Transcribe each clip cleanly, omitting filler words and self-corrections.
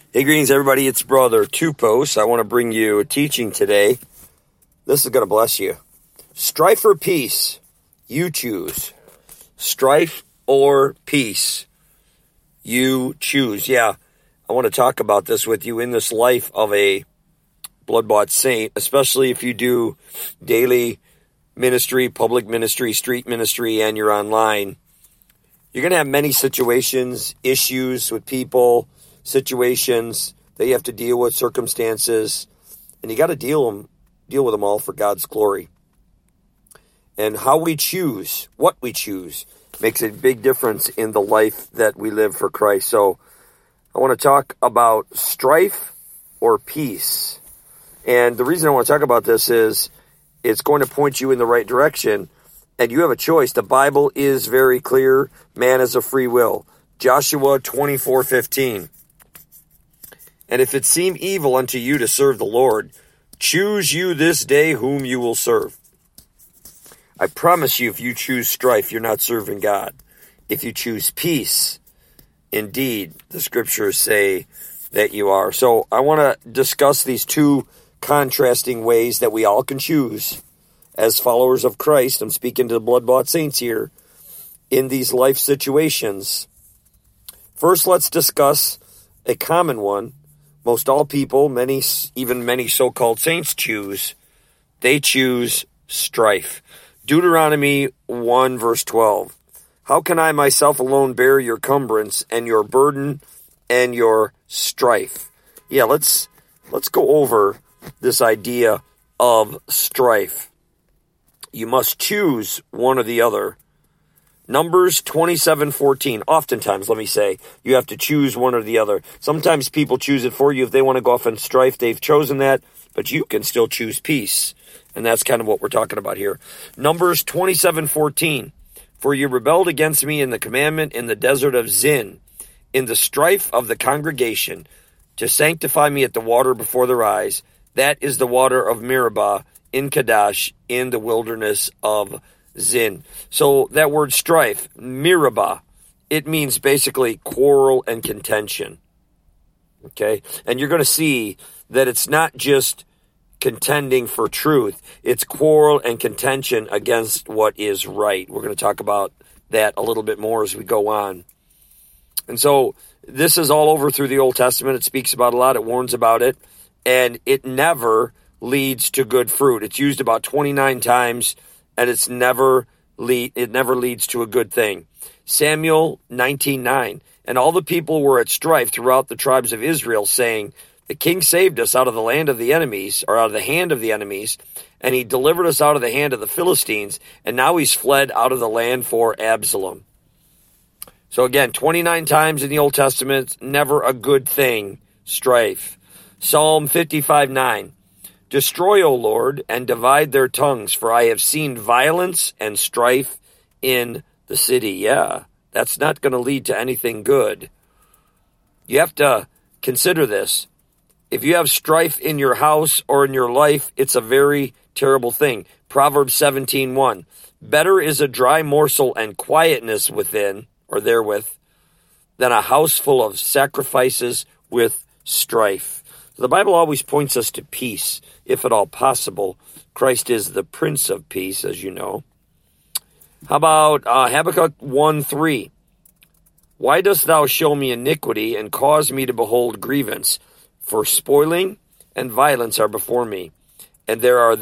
Hey, greetings, everybody. It's Brother Tupos. I want to bring you a teaching today. This is going to bless you. Strife or peace? You choose. Strife or peace? You choose. Yeah, I want to talk about this with you in this life of a blood-bought saint, especially if you do daily ministry, public ministry, street ministry, and you're online. You're going to have many situations, issues with people, situations that you have to deal with, circumstances, and you got to deal with them all for God's glory. And how we choose, what we choose, makes a big difference in the life that we live for Christ. So I want to talk about strife or peace. And the reason I want to talk about this is it's going to point you in the right direction, and you have a choice. The Bible is very clear. Man has a free will. Joshua 24:15. And if it seem evil unto you to serve the Lord, choose you this day whom you will serve. I promise you, if you choose strife, you're not serving God. If you choose peace, indeed, the scriptures say that you are. So I want to discuss these two contrasting ways that we all can choose as followers of Christ. I'm speaking to the blood-bought saints here in these life situations. First, let's discuss a common one. Most all people, even many so-called saints choose. They choose strife. Deuteronomy 1 verse 12. How can I myself alone bear your cumbrance and your burden and your strife? Yeah, let's go over this idea of strife. You must choose one or the other. Numbers 27:14. Oftentimes, let me say, you have to choose one or the other. Sometimes people choose it for you. If they want to go off in strife, they've chosen that, but you can still choose peace. And that's kind of what we're talking about here. Numbers 27:14. For you rebelled against me in the commandment in the desert of Zin, in the strife of the congregation, to sanctify me at the water before their eyes. That is the water of Meribah in Kadesh in the wilderness of Zin. So that word strife, Meribah, it means basically quarrel and contention. Okay? And you're going to see that it's not just contending for truth. It's quarrel and contention against what is right. We're going to talk about that a little bit more as we go on. And so this is all over through the Old Testament. It speaks about a lot. It warns about it. And it never leads to good fruit. It's used about 29 times, and it never leads to a good thing. Samuel 19:9. And all the people were at strife throughout the tribes of Israel, saying, the king saved us out of the land of the enemies, or out of the hand of the enemies, and he delivered us out of the hand of the Philistines, and now he's fled out of the land for Absalom. So again, 29 times in the Old Testament, never a good thing, strife. Psalm 55:9. Destroy, O Lord, and divide their tongues, for I have seen violence and strife in the city. Yeah, that's not going to lead to anything good. You have to consider this. If you have strife in your house or in your life, it's a very terrible thing. Proverbs 17:1. Better is a dry morsel and quietness within, or therewith, than a house full of sacrifices with strife. The Bible always points us to peace, if at all possible. Christ is the Prince of Peace, as you know. How about Habakkuk 1:3? Why dost thou show me iniquity and cause me to behold grievance? For spoiling and violence are before me, and there are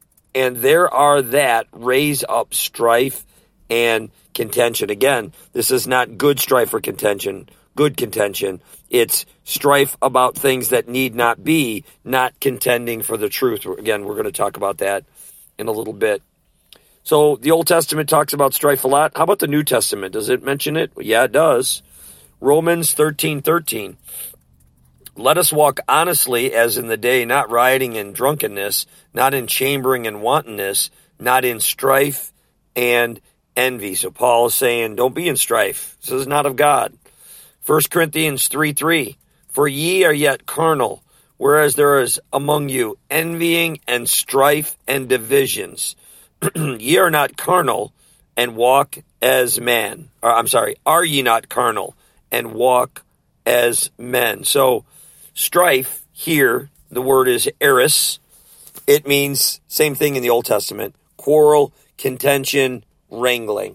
that raise up strife and contention. Again, this is not good strife or contention, good contention. It's strife about things that need not be, not contending for the truth. Again, we're going to talk about that in a little bit. So the Old Testament talks about strife a lot. How about the New Testament? Does it mention it? Yeah, it does. Romans 13:13. Let us walk honestly as in the day, not rioting in drunkenness, not in chambering and wantonness, not in strife and envy. So Paul is saying, don't be in strife. This is not of God. 1 Corinthians 3:3. For ye are yet carnal, whereas there is among you envying and strife and divisions. Ye are not carnal and walk as men. Are ye not carnal and walk as men? So Strife, here, the word is eris. It means, same thing in the Old Testament, quarrel, contention, wrangling.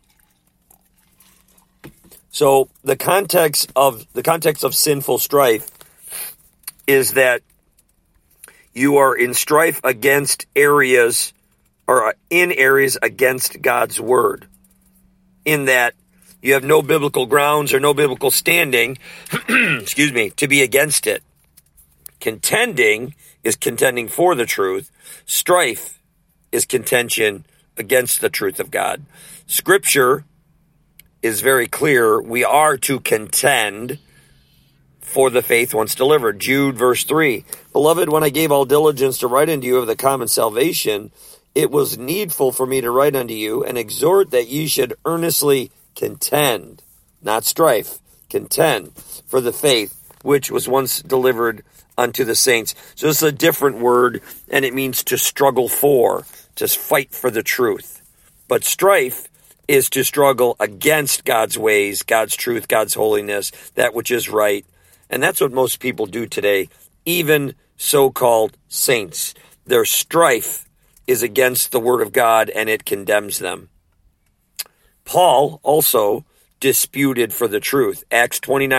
So the context of sinful strife is that you are in strife against areas, or in areas against God's word. In that you have no biblical grounds or no biblical standing, to be against it. Contending is contending for the truth. Strife is contention against the truth of God. Scripture is very clear. We are to contend for the faith once delivered. Jude verse 3. Beloved, when I gave all diligence to write unto you of the common salvation, it was needful for me to write unto you and exhort that ye should earnestly contend, not strife, contend for the faith which was once delivered unto the saints. So this is a different word, and it means to struggle for, to fight for the truth. But strife is to struggle against God's ways, God's truth, God's holiness, that which is right. And that's what most people do today, even so-called saints. Their strife is against the word of God, and it condemns them. Paul also disputed for the truth. Acts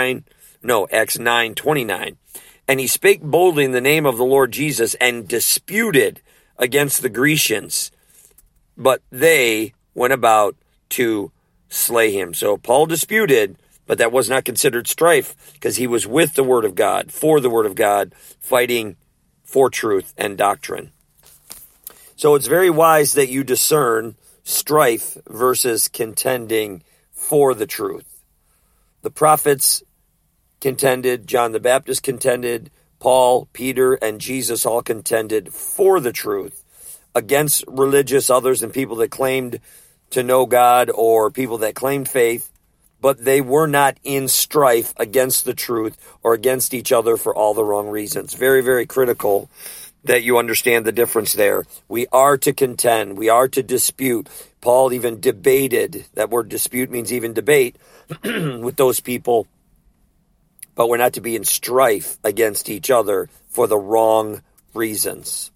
9:29. And he spake boldly in the name of the Lord Jesus and disputed against the Grecians, but they went about to slay him. So Paul disputed, but that was not considered strife because he was with the word of God, for the word of God, fighting for truth and doctrine. So it's very wise that you discern strife versus contending for the truth. The prophets contended, John the Baptist contended, Paul, Peter, and Jesus all contended for the truth against religious others and people that claimed to know God or people that claimed faith, but they were not in strife against the truth or against each other for all the wrong reasons. Very, very critical that you understand the difference there. We are to contend. We are to dispute. Paul even debated. That word dispute means even debate with those people. But we're not to be in strife against each other for the wrong reasons.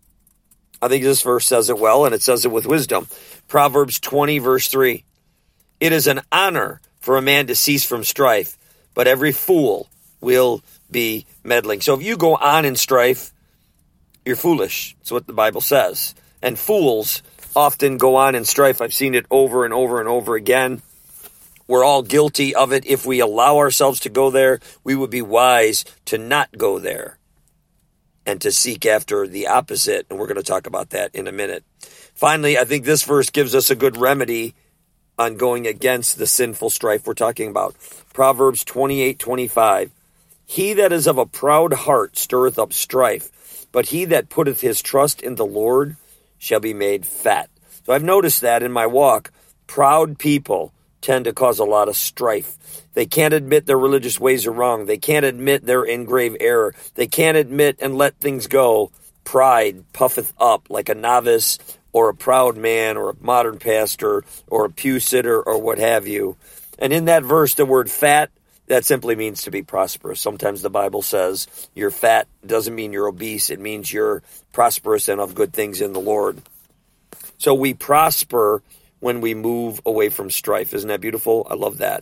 I think this verse says it well, and it says it with wisdom. Proverbs 20, verse 3. It is an honor for a man to cease from strife, but every fool will be meddling. So if you go on in strife, you're foolish. That's what the Bible says. And fools often go on in strife. I've seen it over and over and over again. We're all guilty of it. If we allow ourselves to go there, we would be wise to not go there and to seek after the opposite. And we're going to talk about that in a minute. Finally, I think this verse gives us a good remedy on going against the sinful strife we're talking about. Proverbs 28:25. He that is of a proud heart stirreth up strife, but he that putteth his trust in the Lord shall be made fat. So I've noticed that in my walk, proud people tend to cause a lot of strife. They can't admit their religious ways are wrong. They can't admit they're in grave error. They can't admit and let things go. Pride puffeth up like a novice or a proud man or a modern pastor or a pew sitter or what have you. And in that verse, the word fat, that simply means to be prosperous. Sometimes the Bible says you're fat doesn't mean you're obese. It means you're prosperous and of good things in the Lord. So we prosper when we move away from strife. Isn't that beautiful? I love that.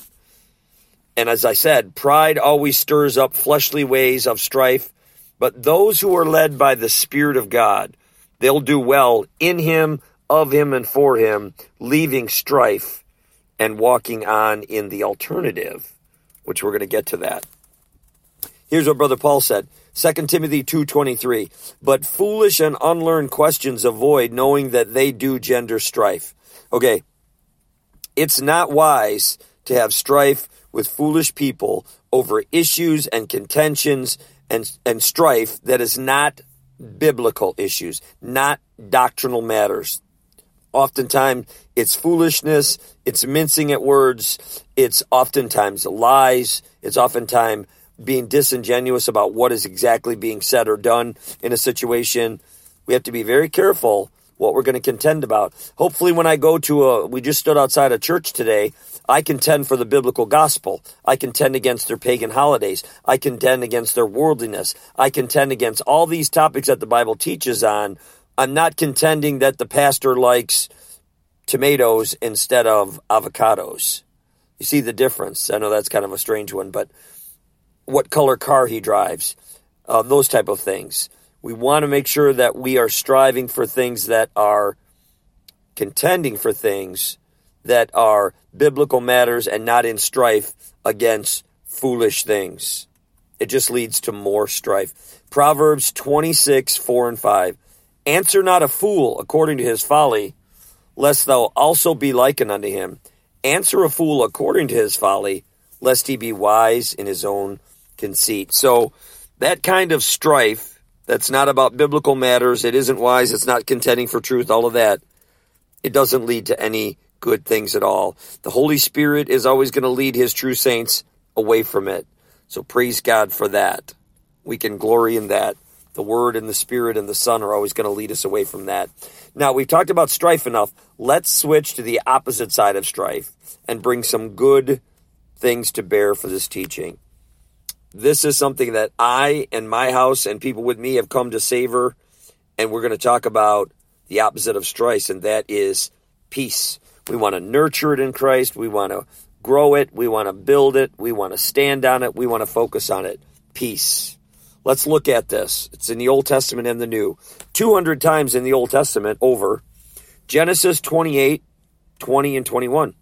And as I said, pride always stirs up fleshly ways of strife, but those who are led by the Spirit of God, they'll do well in Him, of Him, and for Him, leaving strife and walking on in the alternative, which we're going to get to that. Here's what Brother Paul said, 2 Timothy 2:23, but foolish and unlearned questions avoid, knowing that they do gender strife. Okay, it's not wise to have strife with foolish people over issues and contentions and strife that is not biblical issues, not doctrinal matters. Oftentimes, it's foolishness, it's mincing at words, it's oftentimes lies, it's oftentimes being disingenuous about what is exactly being said or done in a situation. We have to be very careful what we're going to contend about. Hopefully when I go to we just stood outside a church today, I contend for the biblical gospel. I contend against their pagan holidays. I contend against their worldliness. I contend against all these topics that the Bible teaches on. I'm not contending that the pastor likes tomatoes instead of avocados. You see the difference? I know that's kind of a strange one, but what color car he drives, those type of things. We want to make sure that we are striving for things that are contending for things that are biblical matters and not in strife against foolish things. It just leads to more strife. Proverbs 26, 4 and 5. Answer not a fool according to his folly, lest thou also be likened unto him. Answer a fool according to his folly, lest he be wise in his own conceit. So that kind of strife, that's not about biblical matters, it isn't wise, it's not contending for truth, all of that, it doesn't lead to any good things at all. The Holy Spirit is always going to lead his true saints away from it. So praise God for that. We can glory in that. The Word and the Spirit and the Son are always going to lead us away from that. Now, we've talked about strife enough. Let's switch to the opposite side of strife and bring some good things to bear for this teaching. This is something that I and my house and people with me have come to savor, and we're going to talk about the opposite of strife, and that is peace. We want to nurture it in Christ. We want to grow it. We want to build it. We want to stand on it. We want to focus on it. Peace. Let's look at this. It's in the Old Testament and the New. 200 times in the Old Testament over. Genesis 28, 20 and 21.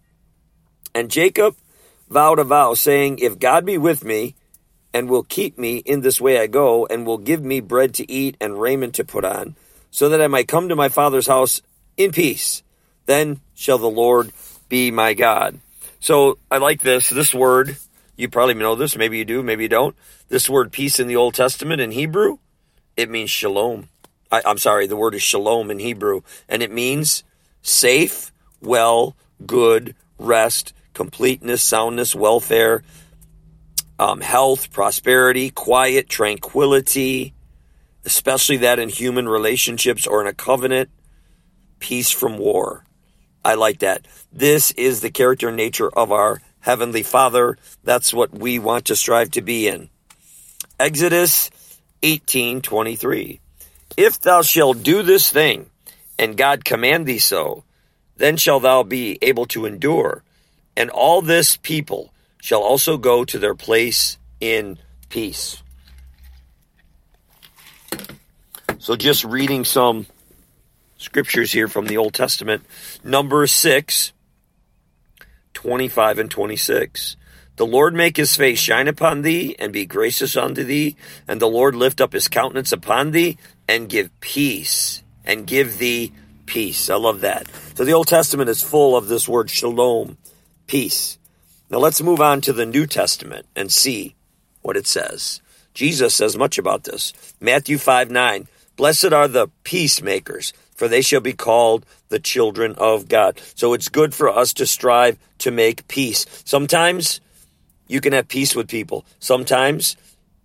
And Jacob vowed a vow, saying, if God be with me, and will keep me in this way I go, and will give me bread to eat and raiment to put on, so that I might come to my father's house in peace, then shall the Lord be my God. So I like this. This word, you probably know this. Maybe you do, maybe you don't. This word peace in the Old Testament in Hebrew, it means shalom. I'm sorry, the word is shalom in Hebrew. And it means safe, well, good, rest, completeness, soundness, welfare, health, prosperity, quiet, tranquility, especially that in human relationships or in a covenant, peace from war. I like that. This is the character and nature of our Heavenly Father. That's what we want to strive to be in. Exodus 18:23. If thou shalt do this thing, and God command thee so, then shalt thou be able to endure, and all this people shall also go to their place in peace. So just reading some scriptures here from the Old Testament. Numbers 6, 25 and 26. The Lord make his face shine upon thee, and be gracious unto thee, and the Lord lift up his countenance upon thee, and give peace, and give thee peace. I love that. So the Old Testament is full of this word shalom, peace. Now let's move on to the New Testament and see what it says. Jesus says much about this. Matthew 5:9. Blessed are the peacemakers, for they shall be called the children of God. So it's good for us to strive to make peace. Sometimes you can have peace with people. Sometimes,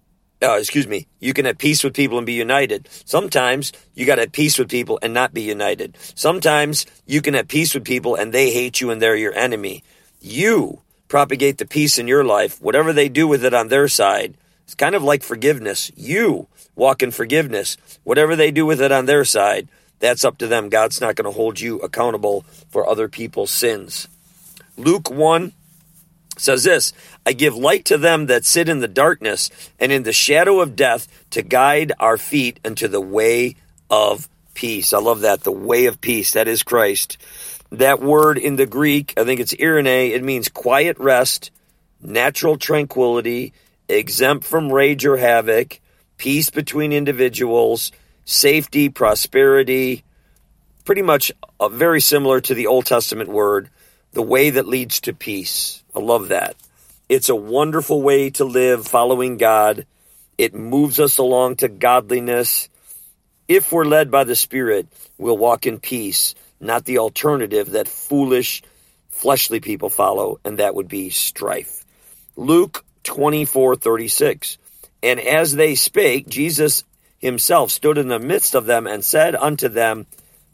you can have peace with people and be united. Sometimes you got to have peace with people and not be united. Sometimes you can have peace with people and they hate you and they're your enemy. You propagate the peace in your life. Whatever they do with it on their side, it's kind of like forgiveness. You walk in forgiveness. Whatever they do with it on their side, that's up to them. God's not going to hold you accountable for other people's sins. Luke 1 says this, I give light to them that sit in the darkness and in the shadow of death, to guide our feet into the way of peace. I love that, the way of peace. That is Christ. That word in the Greek, I think it's irene, it means quiet rest, natural tranquility, exempt from rage or havoc, peace between individuals, safety, prosperity, pretty much very similar to the Old Testament word, the way that leads to peace. I love that. It's a wonderful way to live following God. It moves us along to godliness. If we're led by the Spirit, we'll walk in peace, not the alternative that foolish, fleshly people follow, and that would be strife. Luke 24:36. And as they spake, Jesus himself stood in the midst of them and said unto them,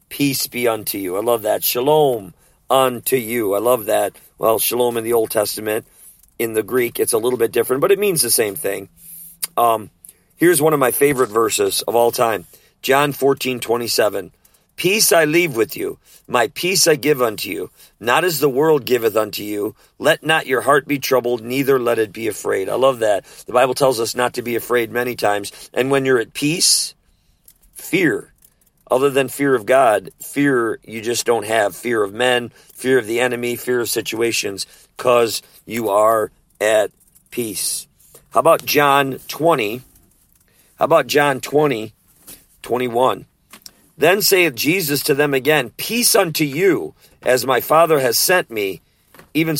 peace be unto you. I love that. Shalom unto you. I love that. Well, shalom in the Old Testament. In the Greek, it's a little bit different, but it means the same thing. Here's one of my favorite verses of all time. John 14:27. Peace I leave with you. My peace I give unto you. Not as the world giveth unto you. Let not your heart be troubled, neither let it be afraid. I love that. The Bible tells us not to be afraid many times. And when you're at peace, fear. Other than fear of God, fear you just don't have. Fear of men, fear of the enemy, fear of situations, because you are at peace. How about John 20? How about John 20:21? Then saith Jesus to them again, peace unto you, as my Father has sent me, even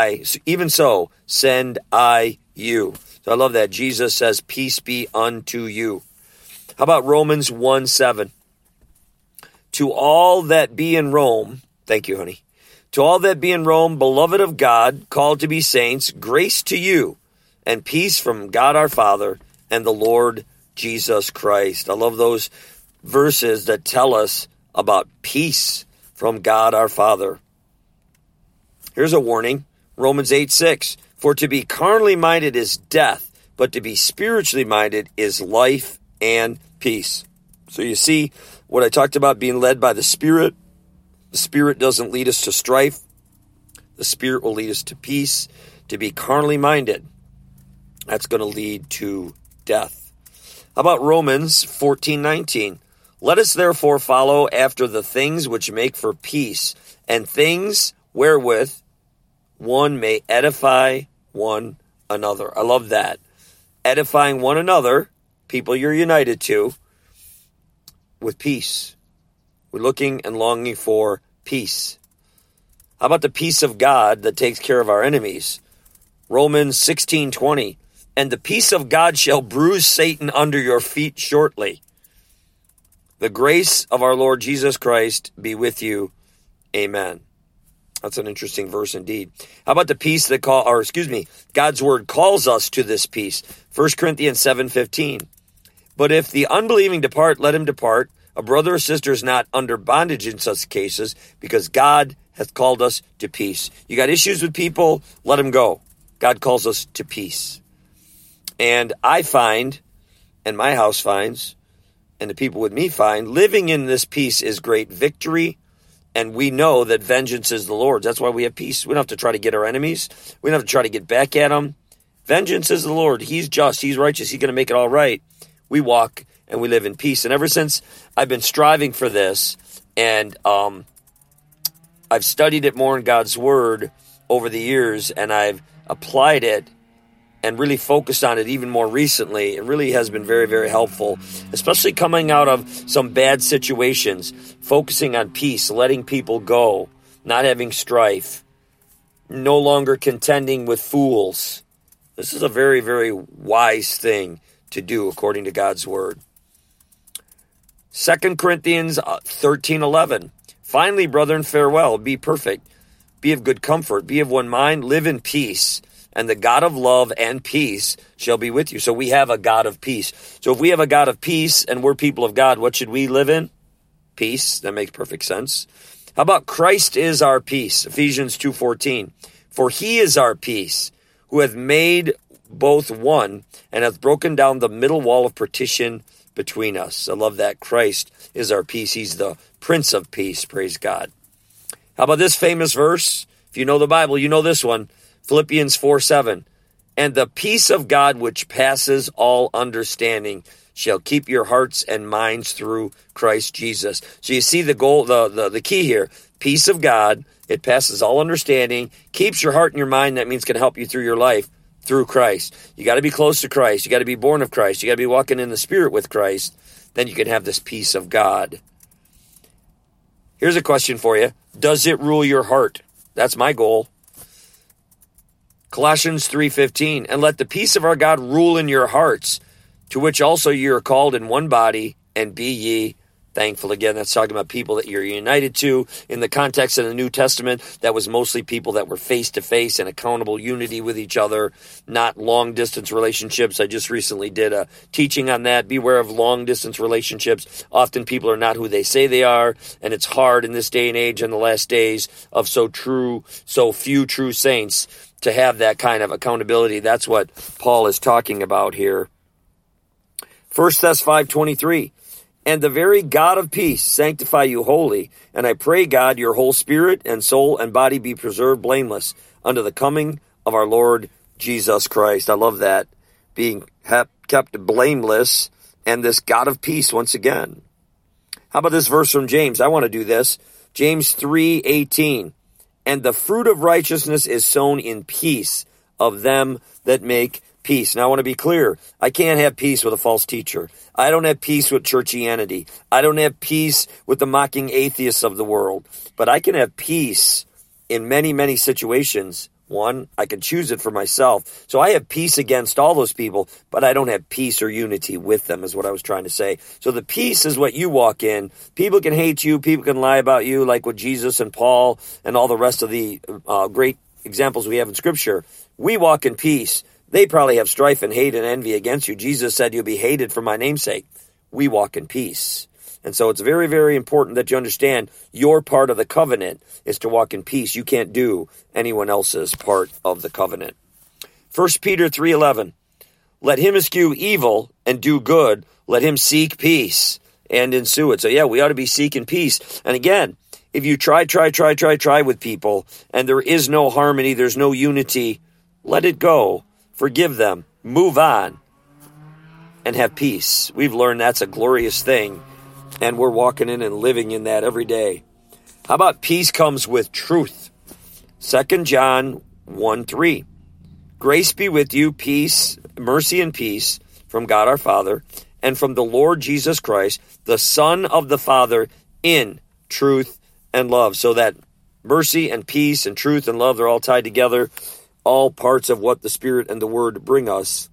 so send I you. So I love that. Jesus says, peace be unto you. How about Romans 1:7? To all that be in Rome, thank you, honey. To all that be in Rome, beloved of God, called to be saints, grace to you, and peace from God our Father and the Lord Jesus Christ. I love those verses that tell us about peace from God our Father. Here's a warning. Romans 8:6. For to be carnally minded is death, but to be spiritually minded is life and peace. So you see what I talked about, being led by the Spirit. The Spirit doesn't lead us to strife. The Spirit will lead us to peace. To be carnally minded, that's going to lead to death. How about Romans 14:19? Let us therefore follow after the things which make for peace, and things wherewith one may edify one another. I love that. Edifying one another, people you're united to, with peace. We're looking and longing for peace. How about the peace of God that takes care of our enemies? Romans 16:20. And the peace of God shall bruise Satan under your feet shortly. The grace of our Lord Jesus Christ be with you. Amen. That's an interesting verse indeed. How about the peace that God's word calls us to this peace. 1 Corinthians 7:15. But if the unbelieving depart, let him depart. A brother or sister is not under bondage in such cases, because God hath called us to peace. You got issues with people, let them go. God calls us to peace. And I find, and my house finds, and the people with me find, living in this peace is great victory. And we know that vengeance is the Lord's. That's why we have peace. We don't have to try to get our enemies. We don't have to try to get back at them. Vengeance is the Lord. He's just. He's righteous. He's going to make it all right. We walk and we live in peace. And ever since I've been striving for this, and I've studied it more in God's Word over the years, and I've applied it and really focused on it even more recently. It really has been very, very helpful, especially coming out of some bad situations, focusing on peace, letting people go, not having strife, no longer contending with fools. This is a very, very wise thing to do according to God's Word. 2 Corinthians 13:11. Finally, brethren, farewell, be perfect, be of good comfort, be of one mind, live in peace, and the God of love and peace shall be with you. So we have a God of peace. So if we have a God of peace and we're people of God, what should we live in? Peace. That makes perfect sense. How about Christ is our peace? Ephesians 2:14. For he is our peace, who hath made both one, and hath broken down the middle wall of partition between us. I love that. Christ is our peace. He's the Prince of Peace. Praise God. How about this famous verse? If you know the Bible, you know this one. Philippians 4:7. And the peace of God, which passes all understanding, shall keep your hearts and minds through Christ Jesus. So you see the goal, the key here. Peace of God, it passes all understanding, keeps your heart and your mind. That means can help you through your life through Christ. You got to be close to Christ. You got to be born of Christ. You got to be walking in the Spirit with Christ. Then you can have this peace of God. Here's a question for you. Does it rule your heart? That's my goal. Colossians 3:15, and let the peace of our God rule in your hearts, to which also ye are called in one body, and be ye thankful. Again, that's talking about people that you're united to. In the context of the New Testament, that was mostly people that were face-to-face and accountable unity with each other, not long-distance relationships. I just recently did a teaching on that. Beware of long-distance relationships. Often people are not who they say they are, and it's hard in this day and age, in the last days of so few true saints, to have that kind of accountability. That's what Paul is talking about here. 1 Thess 5:23. And the very God of peace sanctify you wholly. And I pray, God, your whole spirit and soul and body be preserved blameless unto the coming of our Lord Jesus Christ. I love that. Being kept blameless, and this God of peace once again. How about this verse from James? I want to do this. James 3:18. And the fruit of righteousness is sown in peace of them that make peace. Now I want to be clear. I can't have peace with a false teacher. I don't have peace with churchianity. I don't have peace with the mocking atheists of the world. But I can have peace in many, many situations. One, I can choose it for myself. So I have peace against all those people, but I don't have peace or unity with them, is what I was trying to say. So the peace is what you walk in. People can hate you. People can lie about you, like with Jesus and Paul and all the rest of the great examples we have in Scripture. We walk in peace. They probably have strife and hate and envy against you. Jesus said you'll be hated for my name's sake. We walk in peace. And so it's very, very important that you understand your part of the covenant is to walk in peace. You can't do anyone else's part of the covenant. 1 Peter 3:11. Let him eschew evil and do good. Let him seek peace and ensue it. So yeah, we ought to be seeking peace. And again, if you try with people and there is no harmony, there's no unity, let it go. Forgive them, move on, and have peace. We've learned that's a glorious thing, and we're walking in and living in that every day. How about peace comes with truth? 2 John 1:3. Grace be with you, peace, mercy and peace from God our Father, and from the Lord Jesus Christ, the Son of the Father, in truth and love. So that mercy and peace and truth and love, they're all tied together. All parts of what the Spirit and the Word bring us.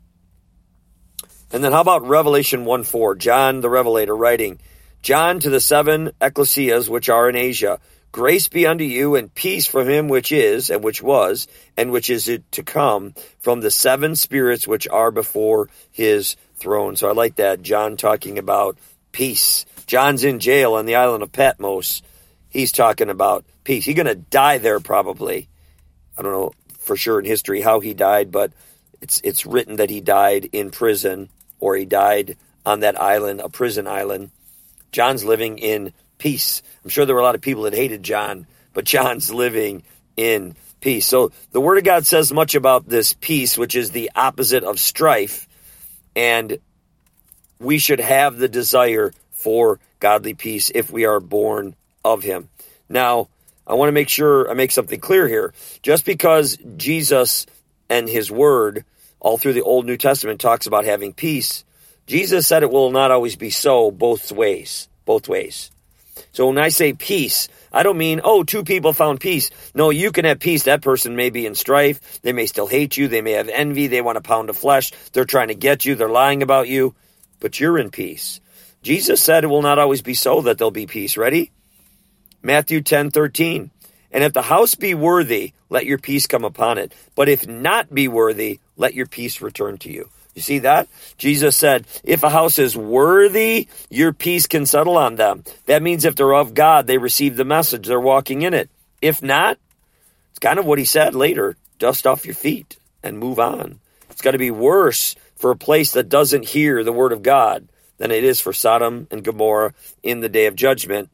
And then how about Revelation 1:4? John the Revelator writing, John to the 7 ecclesias which are in Asia, grace be unto you and peace from him which is, and which was, and which is to come, from the 7 spirits which are before his throne. So I like that. John talking about peace. John's in jail on the island of Patmos. He's talking about peace. He's going to die there probably. I don't know for sure in history how he died, but it's written that he died in prison, or he died on that island, a prison island. John's living in peace. I'm sure there were a lot of people that hated John, but John's living in peace. So the Word of God says much about this peace, which is the opposite of strife, and we should have the desire for godly peace if we are born of him. Now, I want to make sure I make something clear here. Just because Jesus and his word all through the Old New Testament talks about having peace, Jesus said it will not always be so both ways. So when I say peace, I don't mean, two people found peace. No, you can have peace. That person may be in strife. They may still hate you. They may have envy. They want a pound of flesh. They're trying to get you. They're lying about you. But you're in peace. Jesus said it will not always be so that there'll be peace. Ready? Matthew 10:13. And if the house be worthy, let your peace come upon it. But if not be worthy, let your peace return to you. You see that? Jesus said, if a house is worthy, your peace can settle on them. That means if they're of God, they receive the message, they're walking in it. If not, it's kind of what he said later. Dust off your feet and move on. It's got to be worse for a place that doesn't hear the word of God than it is for Sodom and Gomorrah in the day of judgment.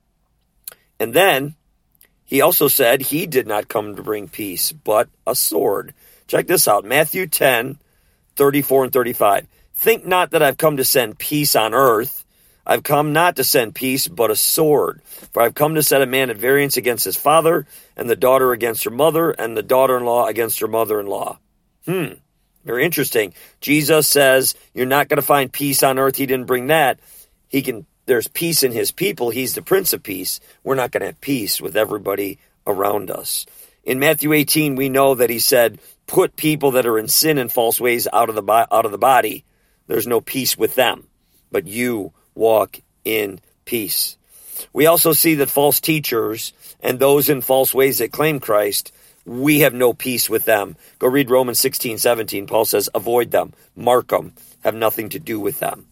And then he also said he did not come to bring peace, but a sword. Check this out. Matthew 10:34 and 35. Think not that I've come to send peace on earth. I've come not to send peace, but a sword. For I've come to set a man at variance against his father, and the daughter against her mother, and the daughter-in-law against her mother-in-law. Very interesting. Jesus says you're not going to find peace on earth. He didn't bring that. There's peace in his people. He's the Prince of Peace. We're not going to have peace with everybody around us. In Matthew 18, we know that he said, put people that are in sin and false ways out of the body. There's no peace with them, but you walk in peace. We also see that false teachers and those in false ways that claim Christ, we have no peace with them. Go read Romans 16:17. Paul says, avoid them, mark them, have nothing to do with them.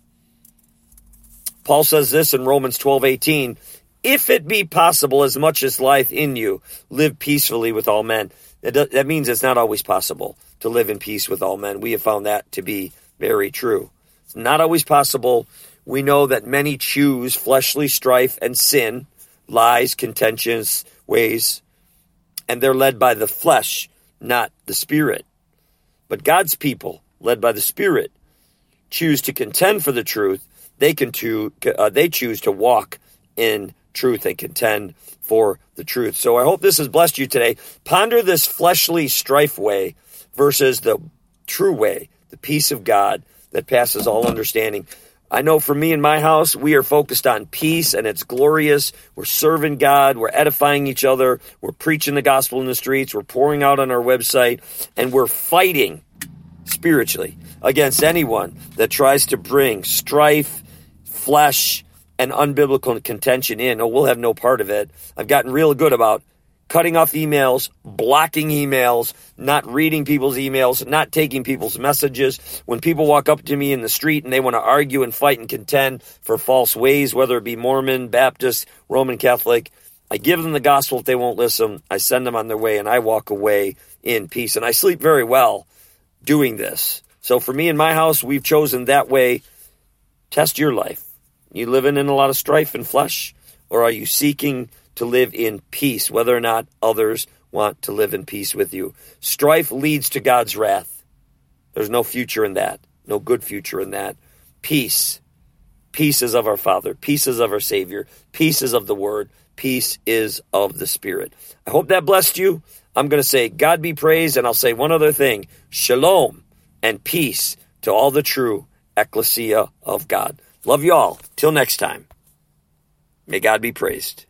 Paul says this in Romans 12:18, if it be possible, as much as lieth in you, live peacefully with all men. That means it's not always possible to live in peace with all men. We have found that to be very true. It's not always possible. We know that many choose fleshly strife and sin, lies, contentions, ways, and they're led by the flesh, not the Spirit. But God's people, led by the Spirit, choose to contend for the truth. They choose to walk in truth and contend for the truth. So I hope this has blessed you today. Ponder this fleshly strife way versus the true way, the peace of God that passes all understanding. I know for me and my house, we are focused on peace, and it's glorious. We're serving God. We're edifying each other. We're preaching the gospel in the streets. We're pouring out on our website, and we're fighting spiritually against anyone that tries to bring strife, flesh, and unbiblical contention in. Oh, we'll have no part of it. I've gotten real good about cutting off emails, blocking emails, not reading people's emails, not taking people's messages. When people walk up to me in the street and they want to argue and fight and contend for false ways, whether it be Mormon, Baptist, Roman Catholic, I give them the gospel. If they won't listen, I send them on their way, and I walk away in peace. And I sleep very well doing this. So for me and my house, we've chosen that way. Test your life. You living in a lot of strife and flesh, or are you seeking to live in peace, whether or not others want to live in peace with you? Strife leads to God's wrath. There's no future in that, no good future in that. Peace. Peace is of our Father. Peace is of our Savior. Peace is of the Word. Peace is of the Spirit. I hope that blessed you. I'm going to say, God be praised, and I'll say one other thing. Shalom and peace to all the true ecclesia of God. Love you all. Till next time. May God be praised.